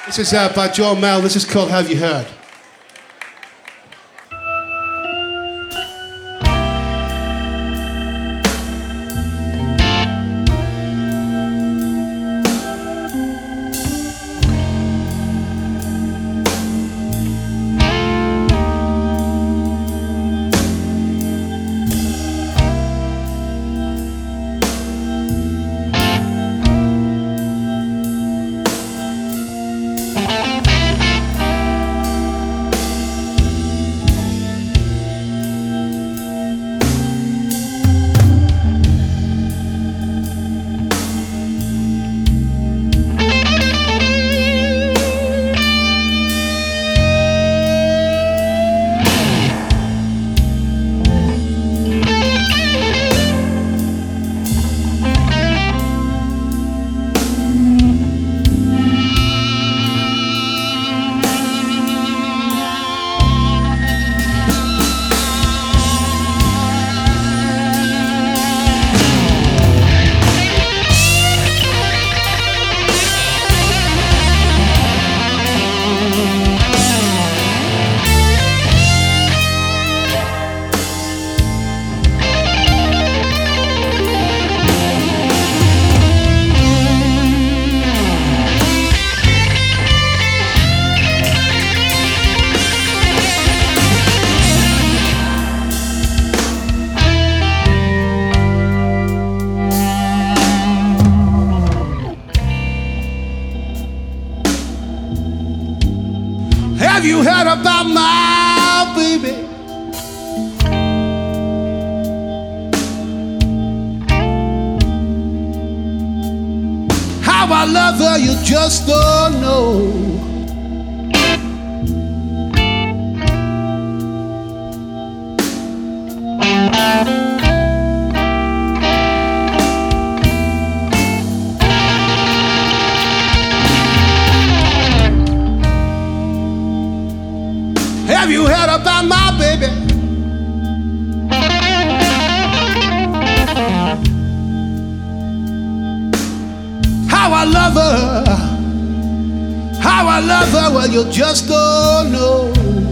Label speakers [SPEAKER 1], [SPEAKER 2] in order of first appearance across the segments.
[SPEAKER 1] This is by John Mel. This is called Have You Heard? Have you heard about my baby? How I love her, you just don't know. Have you heard about my baby? How I love her, how I love her, well, you just don't know.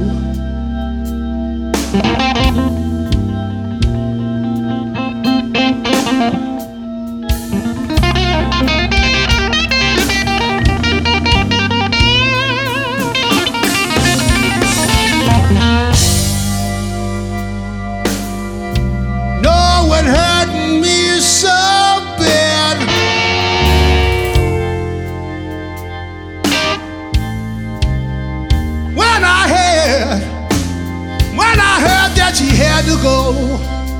[SPEAKER 1] Hurting me so bad. When I heard that she had to go.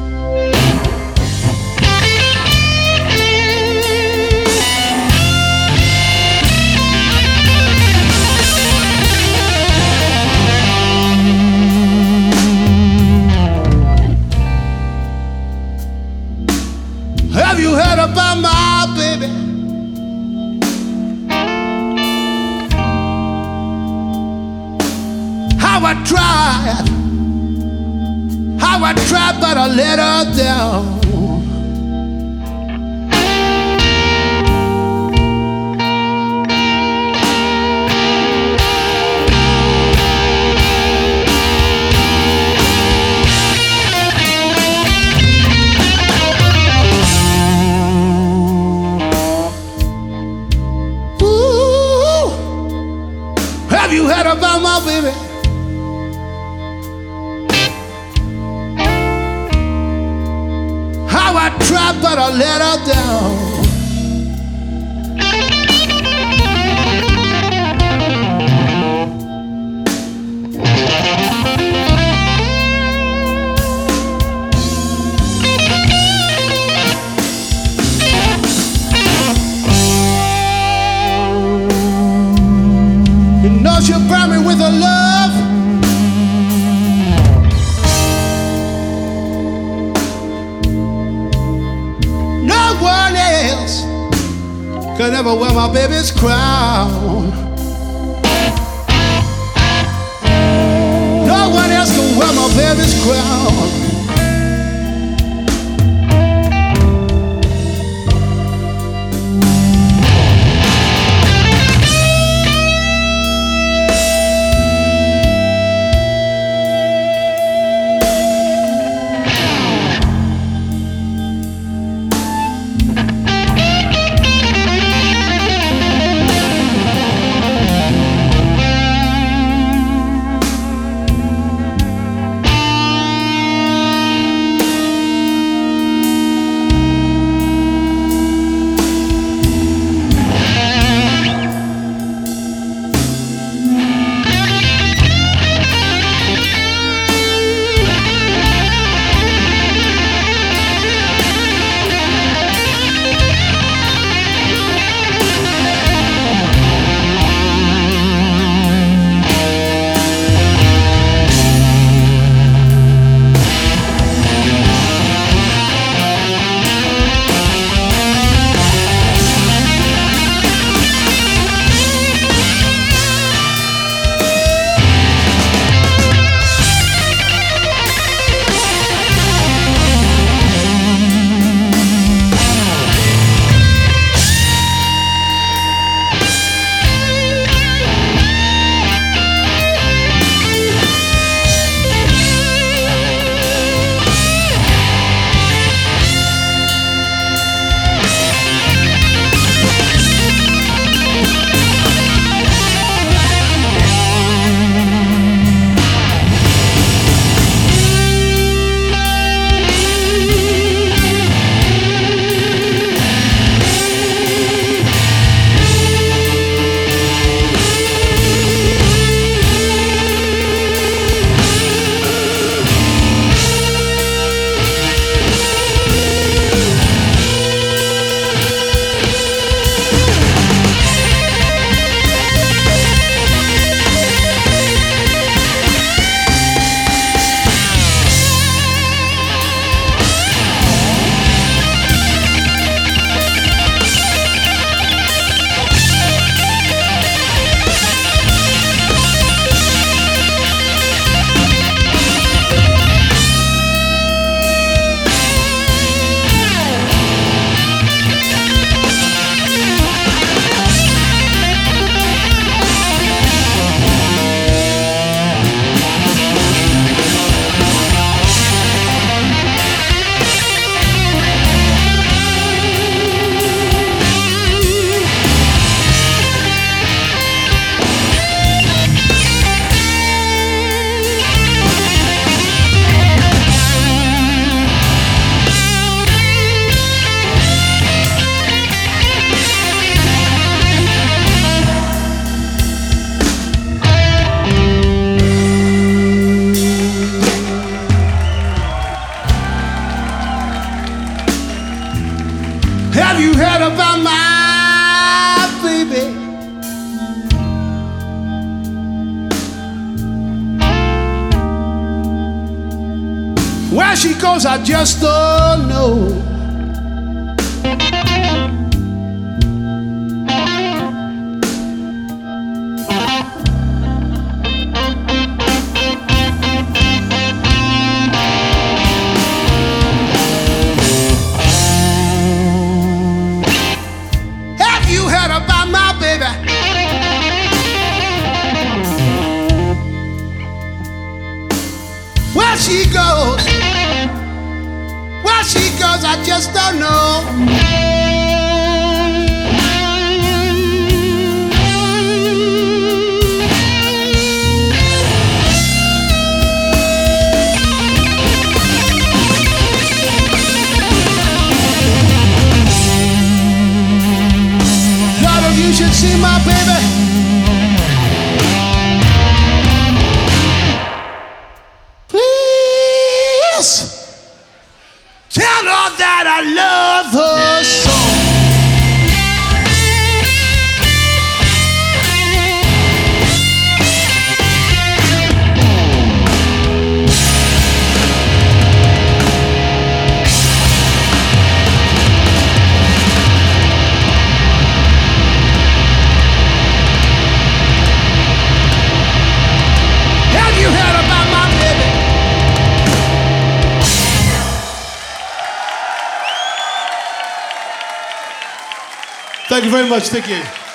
[SPEAKER 1] Have you heard about my baby? How I tried, but I let her down. Have you heard about my baby? How I tried, but I let her down. You know she brought me with her love. No one else could ever wear my baby's crown. No one else can wear my baby's crown. Where she goes, I just don't know. Have you heard about my baby? Where she goes, I just don't know. Lot of you should see my baby. Tell her that I love her so. Have you heard about my baby? Thank you very much. Thank you.